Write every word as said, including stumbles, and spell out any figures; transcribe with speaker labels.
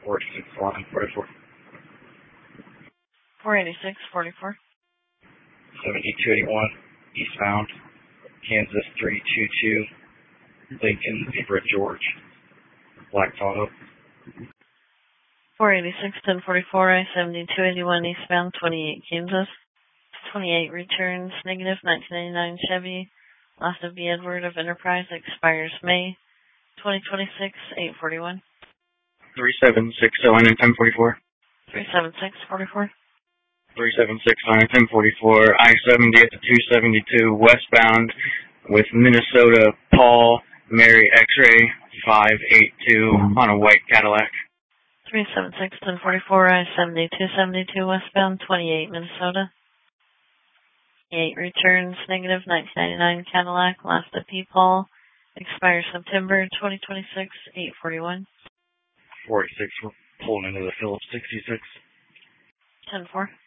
Speaker 1: forty-six, line forty-four.
Speaker 2: four eighty-six, forty-four.
Speaker 1: seventy-two eighty-one, eastbound, Kansas three two two, Lincoln, Zebra, George, Black Auto.
Speaker 2: four eighty-six, ten forty-four, I seventy-two eighty-one, eastbound, twenty-eight, Kansas. twenty-eight returns, negative, nineteen ninety-nine Chevy, last of the Edward of Enterprise, expires May twenty twenty-six, eight forty-one.
Speaker 1: three seven six zero nine ten forty-four.
Speaker 2: three seven six, forty-four.
Speaker 1: three seven six nine ten forty-four, I seventy at the two seventy-two, westbound, with Minnesota, Paul, Mary X-ray, five eight two, on a white Cadillac.
Speaker 2: three seven six, ten forty-four, I seventy-two seventy-two, westbound, twenty-eight, Minnesota. eight returns, negative, nineteen ninety-nine Cadillac, last of P. Paul, expires September twenty twenty-six, eight forty-one.
Speaker 1: forty-six, we're pulling into the Phillips sixty-six.
Speaker 2: ten four.